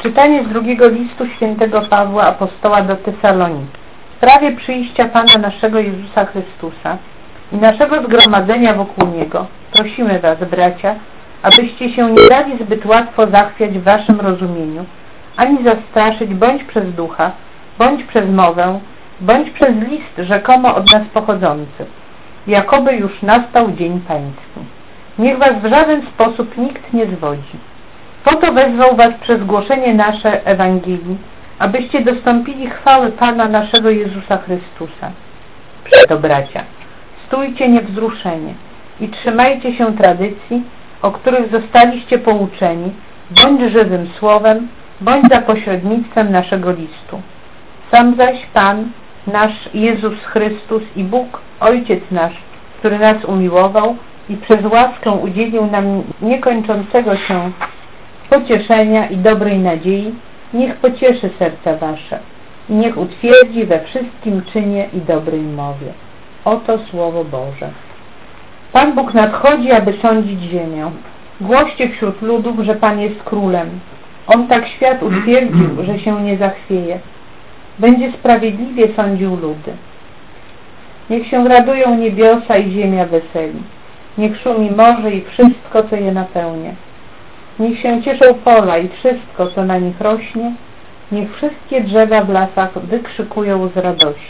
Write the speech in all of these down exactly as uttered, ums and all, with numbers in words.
Czytanie z drugiego listu świętego Pawła Apostoła do Tesaloniki. W sprawie przyjścia Pana naszego Jezusa Chrystusa i naszego zgromadzenia wokół Niego prosimy Was, bracia, abyście się nie dali zbyt łatwo zachwiać w Waszym rozumieniu, ani zastraszyć bądź przez ducha, bądź przez mowę, bądź przez list rzekomo od nas pochodzący, jakoby już nastał dzień Pański. Niech Was w żaden sposób nikt nie zwodzi. Po to wezwał Was przez głoszenie nasze Ewangelii, abyście dostąpili chwały Pana naszego Jezusa Chrystusa. Przeto, bracia, stójcie niewzruszenie i trzymajcie się tradycji, o których zostaliście pouczeni, bądź żywym słowem, bądź za pośrednictwem naszego listu. Sam zaś Pan, nasz Jezus Chrystus i Bóg, Ojciec nasz, który nas umiłował i przez łaskę udzielił nam niekończącego się pocieszenia i dobrej nadziei, niech pocieszy serca Wasze i niech utwierdzi we wszystkim czynie i dobrej mowie. Oto Słowo Boże. Pan Bóg nadchodzi, aby sądzić ziemię. Głoście wśród ludów, że Pan jest królem. On tak świat utwierdził, że się nie zachwieje. Będzie sprawiedliwie sądził ludy. Niech się radują niebiosa i ziemia weseli. Niech szumi morze i wszystko, co je napełnia. Niech się cieszą pola i wszystko, co na nich rośnie. Niech wszystkie drzewa w lasach wykrzykują z radości.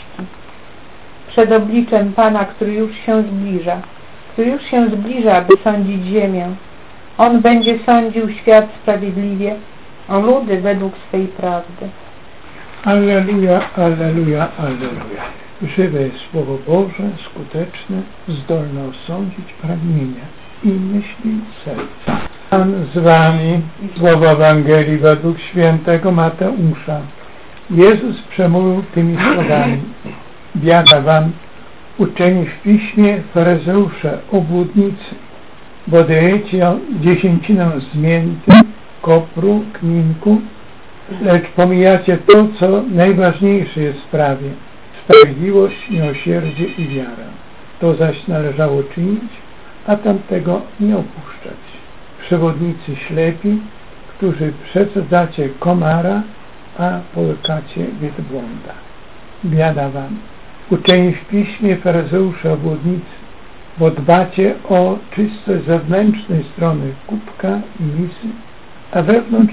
Przed obliczem Pana, który już się zbliża, który już się zbliża, aby sądzić ziemię. On będzie sądził świat sprawiedliwie, a ludy według swej prawdy. Alleluja, alleluja, alleluja. Żywe jest Słowo Boże, skuteczne, zdolne osądzić pragnienia i myśli serca. Pan z Wami, słowo Ewangelii według świętego Mateusza. Jezus przemówił tymi słowami: biada Wam, uczeni w piśmie, faryzeusze, obłudnicy, bo dajecie dziesięcinę z mięty, kopru, kminku, lecz pomijacie to, co najważniejsze jest w sprawie: sprawiedliwość, miłosierdzie i wiarę. To zaś należało czynić, a tamtego nie opuszczać. Przewodnicy ślepi, którzy przesadzacie komara, a połykacie wielbłąda. Biada Wam, uczeni w piśmie, faryzeusze, obłudnicy, bo dbacie o czystość zewnętrznej strony kubka i misy, a wewnątrz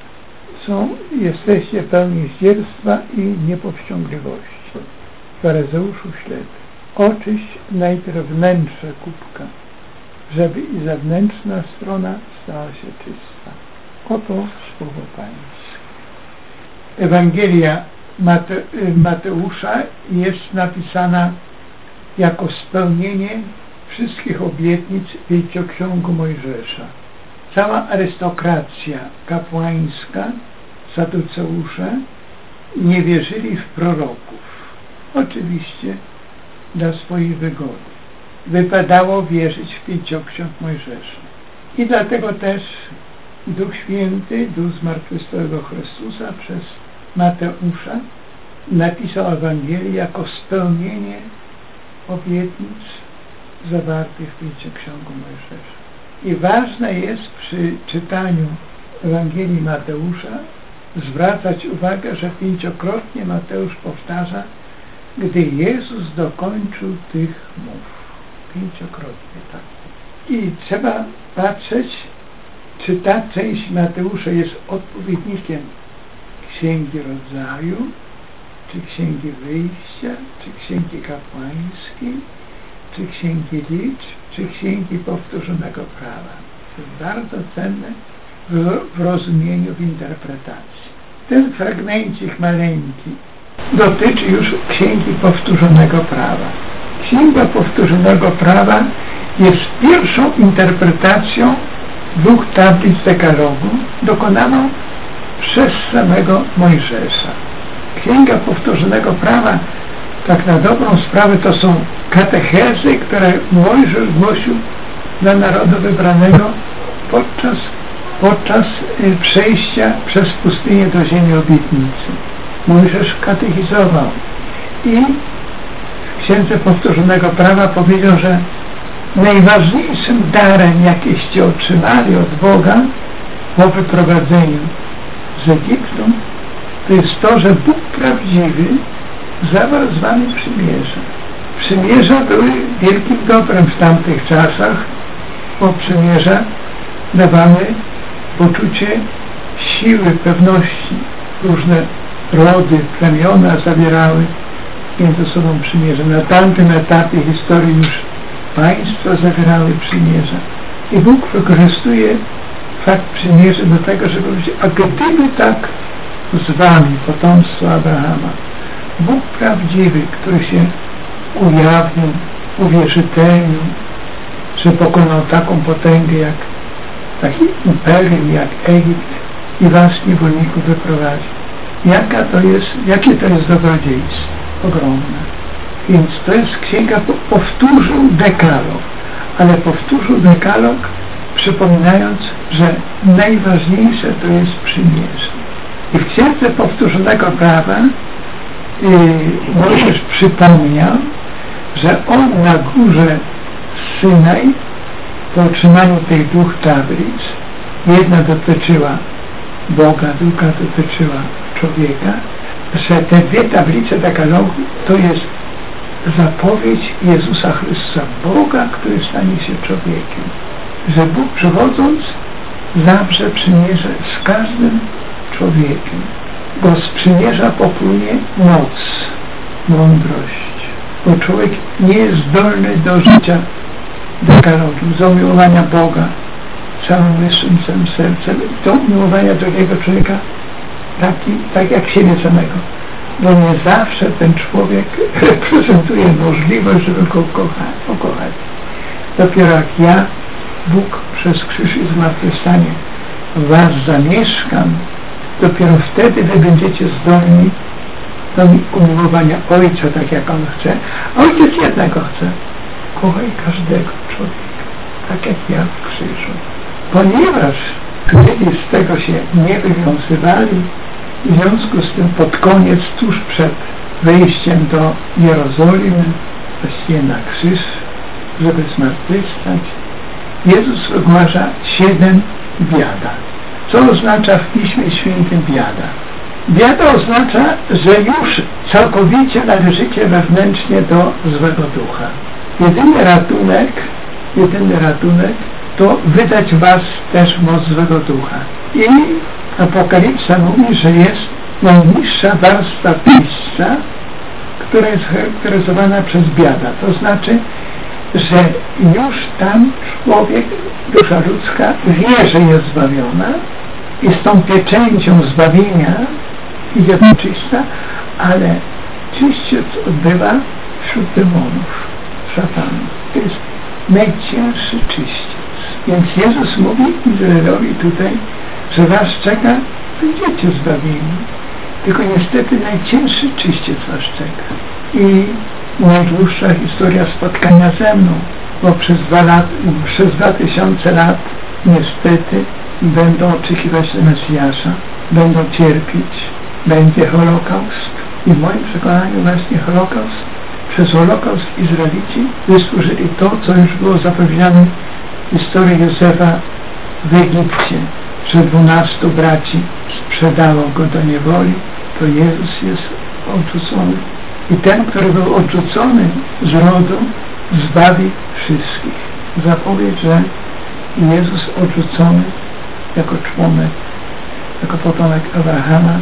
są, jesteście pełni zdzierstwa i niepowściągliwości. Faryzeuszu ślepy, oczyść najpierw wnętrze kubka, żeby i zewnętrzna strona stała się czysta. Oto Słowo Pańskie. Ewangelia Mate, Mateusza jest napisana jako spełnienie wszystkich obietnic w pięcioksięgu Mojżesza. Cała arystokracja kapłańska, saduceusze, nie wierzyli w proroków. Oczywiście dla swojej wygody. Wypadało wierzyć w pięcioksiąg Mojżesza. I dlatego też Duch Święty, Duch zmartwychwstałego Chrystusa przez Mateusza napisał Ewangelię jako spełnienie obietnic zawartych w pięcioksięgu Mojżesza. I ważne jest przy czytaniu Ewangelii Mateusza zwracać uwagę, że pięciokrotnie Mateusz powtarza: gdy Jezus dokończył tych mów. Pięciokrotnie tak. I trzeba patrzeć, czy ta część Mateusza jest odpowiednikiem Księgi Rodzaju, czy Księgi Wyjścia, czy Księgi Kapłańskiej, czy Księgi Liczb, czy Księgi Powtórzonego Prawa. To jest bardzo cenne w, w rozumieniu, w interpretacji. Ten fragmencik maleńki dotyczy już Księgi Powtórzonego Prawa. Księga Powtórzonego Prawa jest pierwszą interpretacją dwóch tablic dekalogu dokonaną przez samego Mojżesza. Księga Powtórzonego Prawa, tak na dobrą sprawę, to są katechezy, które Mojżesz głosił dla narodu wybranego podczas, podczas przejścia przez pustynię do ziemi obietnicy. Mojżesz katechizował i w Księdze Powtórzonego Prawa powiedział, że najważniejszym darem, jakieście otrzymali od Boga po wyprowadzeniu z Egiptu, to jest to, że Bóg prawdziwy zawarł z wami przymierze. Przymierza były wielkim dobrem w tamtych czasach, bo przymierza dawały poczucie siły, pewności. Różne rody, plemiona zawierały między sobą przymierze. Na tamtym etapie historii już państwa zawierały przymierza. I Bóg wykorzystuje fakt przymierza do tego, żeby powiedzieć, a gdyby tak z wami, potomstwo Abrahama, Bóg prawdziwy, który się ujawnił, uwierzytelnił, że pokonał taką potęgę jak taki imperium jak Egipt i was niewolników wyprowadzi. Jaka to jest, jakie to jest dobrodziejstwo? Ogromne. Więc to jest księga, powtórzył dekalog, ale powtórzył dekalog przypominając, że najważniejsze to jest przymierze. I w księdze powtórzonego prawa yy, Mojżesz przypomniał, że on na górze Synaj po otrzymaniu tych dwóch tablic, jedna dotyczyła Boga, druga dotyczyła człowieka, że te dwie tablice dekalogu to jest zapowiedź Jezusa Chrystusa, Boga, który stanie się człowiekiem. Że Bóg przychodząc zawrze przymierze z każdym człowiekiem, bo z przymierza popłynie moc, mądrość, bo człowiek nie jest zdolny do życia dekalogiem, z umiłowania Boga całym wyższym całym sercem i do umiłowania drugiego człowieka taki, tak jak siebie samego, bo nie zawsze ten człowiek reprezentuje możliwość, żeby go kochać, pokochać. Dopiero jak ja, Bóg przez krzyż i zmartwychwstanie w was zamieszkam, dopiero wtedy wy będziecie zdolni do umiłowania Ojca, tak jak On chce. Ojciec jednego chce. Kochaj każdego człowieka, tak jak ja w krzyżu. Ponieważ gdyby z tego się nie wywiązywali, w związku z tym pod koniec, tuż przed wejściem do Jerozolimy, właściwie na krzyż, żeby zmartwychwstać, Jezus wygłasza siedem biada. Co oznacza w Piśmie Świętym biada? Biada oznacza, że już całkowicie należycie wewnętrznie do złego ducha. Jedyny ratunek, jedyny ratunek to wydać was też moc złego ducha. I Apokalipsa mówi, że jest najniższa warstwa pisza, która jest charakteryzowana przez biada. To znaczy, że już tam człowiek, dusza ludzka wie, że jest zbawiona i z tą pieczęcią zbawienia idzie do czyścia, ale czyściec odbywa wśród demonów, szatana. To jest najcięższy czyściec. Więc Jezus mówi Izraelowi tutaj, że was czeka, będziecie zbawieni. Tylko niestety najcięższy czyściec was czeka. I najdłuższa historia spotkania ze mną, bo przez dwa, lat, przez dwa tysiące lat niestety będą oczekiwać na Mesjasza, będą cierpieć, będzie Holokaust. I w moim przekonaniu właśnie Holokaust, przez Holokaust Izraelici wysłużyli to, co już było zapowiedziane w historii Józefa w Egipcie, że dwunastu braci sprzedało go do niewoli, to Jezus jest odrzucony. I ten, który był odrzucony z rodu, zbawi wszystkich. Zapowiedź, że Jezus odrzucony jako członek, jako potomek Abrahama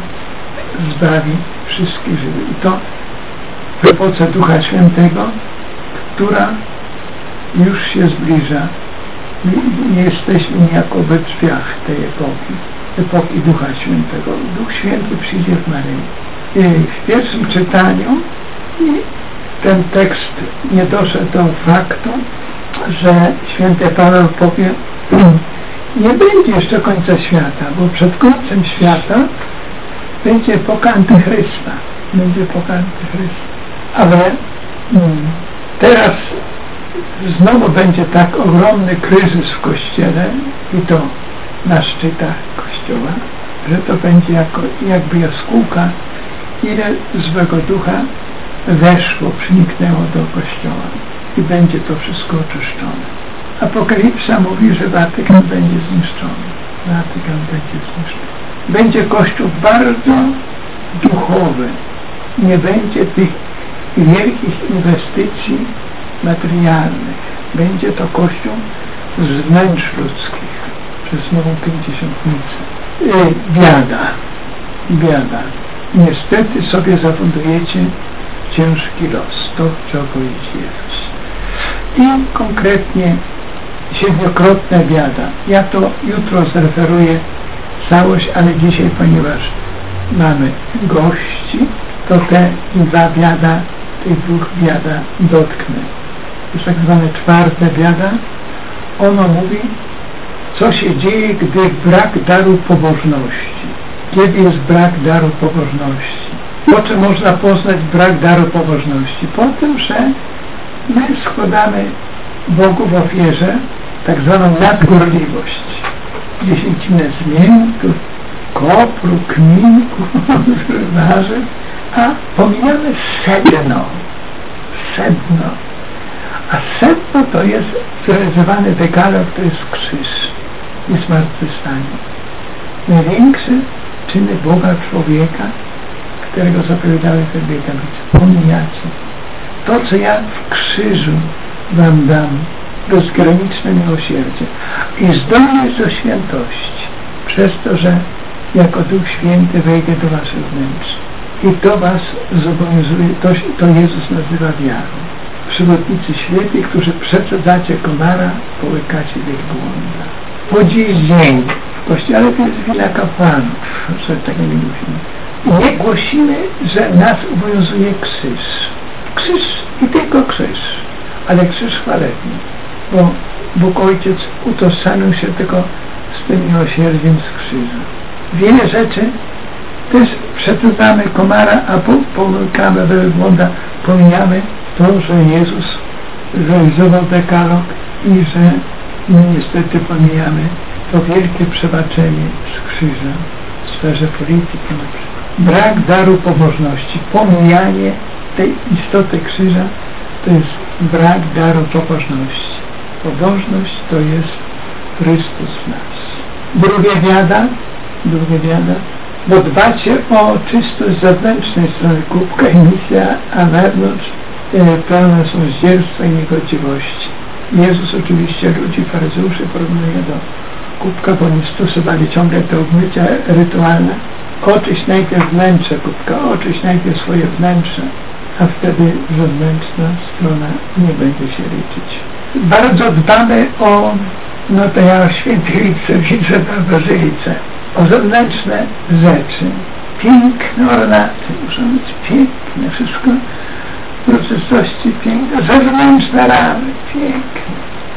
zbawi wszystkich Żydów. I to w epoce Ducha Świętego, która już się zbliża. Nie jesteśmy niejako we drzwiach tej epoki, epoki Ducha Świętego. Duch Święty przyjdzie w Maryi. I w pierwszym czytaniu ten tekst nie doszedł do faktu, że święty Paweł powie, nie będzie jeszcze końca świata, bo przed końcem świata będzie epoka Antychrysta. Będzie epoka Antychrysta. Ale hmm, teraz znowu będzie tak ogromny kryzys w Kościele i to na szczytach Kościoła, że to będzie jako, jakby jaskółka, ile złego ducha weszło, przyniknęło do Kościoła i będzie to wszystko oczyszczone. Apokalipsa mówi, że Watykan będzie zniszczony. Watykan będzie zniszczony. będzie Kościół bardzo duchowy. Nie będzie tych wielkich inwestycji materialnych. Będzie to Kościół z wnętrz ludzkich przez nową pięćdziesiątnicę. E, biada, biada. Niestety sobie zafundujecie ciężki los. To trzeba powiedzieć jest. I konkretnie siedmiokrotna biada. Ja to jutro zreferuję całość, ale dzisiaj, ponieważ mamy gości, to te dwa biada, tych dwóch biada dotknę. To jest tak zwane czwarte biada. Ono mówi, co się dzieje, gdy brak daru pobożności. Kiedy jest brak daru pobożności? Po czym można poznać brak daru pobożności? Po tym, że my składamy Bogu w ofierze tak zwaną nadgorliwość. Dziesięcinę z miętów, kopru, kminku, warzyw, a pomijamy sedno. Sedno. A sedno to jest zrealizowany dekalog, to jest krzyż i zmartwychwstanie. Największe czyny Boga człowieka, którego zapowiadałem te dwie tablice. Pomijacie. To, co ja w krzyżu wam dam, bezgraniczne miłosierdzie i zdolność do świętości, przez to, że jako Duch Święty wejdę do waszych wnętrz. I to was zobowiązuje, to, to Jezus nazywa wiarą. Przewodnicy święci, którzy przeprzedzacie komara, połykacie wielbłąda. Po dziś dzień w Kościele to jest wina kapłanów, że tego nie mówimy. I nie głosimy, że nas obowiązuje krzyż. Krzyż i tylko krzyż, ale krzyż chwalebny, bo Bóg Ojciec utożsamił się tylko z tym miłosierdziem z krzyża. Wiele rzeczy też przeprzedzamy komara, a połykamy wielbłąda, pomijamy to, że Jezus realizował dekalog i że my niestety pomijamy to wielkie przebaczenie z krzyża w sferze polityki na przykład. Brak daru pobożności, pomijanie tej istoty krzyża to jest brak daru pobożności. Pobożność to jest Chrystus w nas. Drugie biada, drugie biada, bo dbacie o czystość zewnętrznej strony kubka i misja, a wewnątrz e, pełne są zdzierstwa i niegodziwości. Jezus oczywiście ludzi faryzeuszy porównuje do kubka, bo oni stosowali ciągle te obmycia rytualne. Oczyść najpierw wnętrze kubka, oczyść najpierw swoje wnętrze, a wtedy zewnętrzna strona nie będzie się liczyć. Bardzo dbamy o, no to ja o świętej lice widzę na bazylice, o zewnętrzne rzeczy. Piękne ornaty, muszą być piękne, wszystko w uroczystości piękne, zewnętrzne ramy, piękne.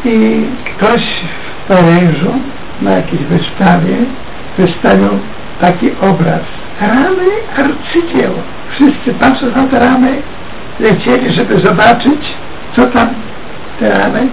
I ktoś w Paryżu na jakiejś wystawie wystawił taki obraz. Ramy arcydzieło. Wszyscy patrząc na te ramy lecieli, żeby zobaczyć, co tam te ramy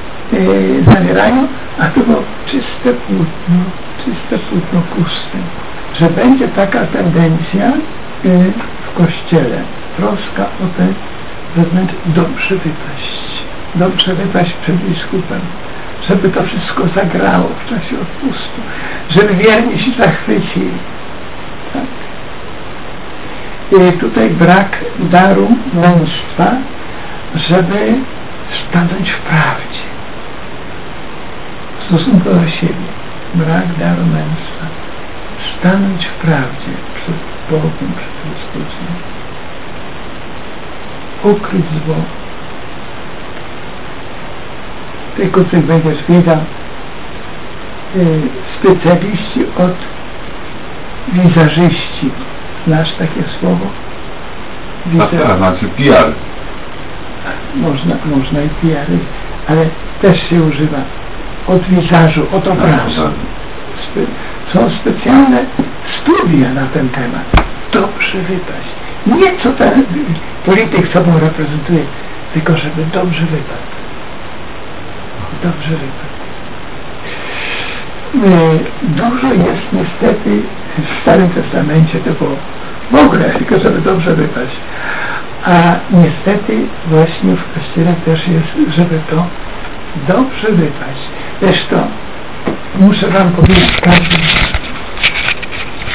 yy, zawierają, a to było czyste płótno, czyste płótno puste. Że będzie taka tendencja yy, w Kościele, troska o te zewnętrzne, dobrze wypaść, dobrze wypaść przed biskupem, żeby to wszystko zagrało w czasie odpustu, żeby wierni się zachwycili. Tak. I tutaj brak daru męstwa, żeby stanąć w prawdzie w stosunku do siebie. Brak daru męstwa. Stanąć w prawdzie przed Bogiem, przed Chrystusem. Ukryć zło. Tylko ty będziesz wiedział, y, specjaliści od wizażyści. Znasz takie słowo? Wizer... A to znaczy P R. Można, można i P R, ale też się używa od wizażu, od obrazu. Spe są specjalne studia na ten temat. Dobrze wypaść. Nie co ten polityk sobą reprezentuje, tylko żeby dobrze wypaść. Dobrze wypaść. Dużo jest niestety w Starym Testamencie, to było w ogóle, tylko żeby dobrze wypaść. A niestety właśnie w Kościele też jest, żeby to dobrze wypaść. Zresztą muszę wam powiedzieć, każdy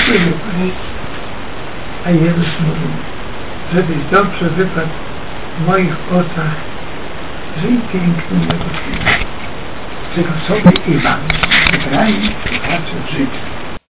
dobrze wypaść. A Jezus mówi, żebyś dobrze wypadł w moich oczach, żyj pięknym mego Syna, czego sobie i wam wybrani słuchacze życzę.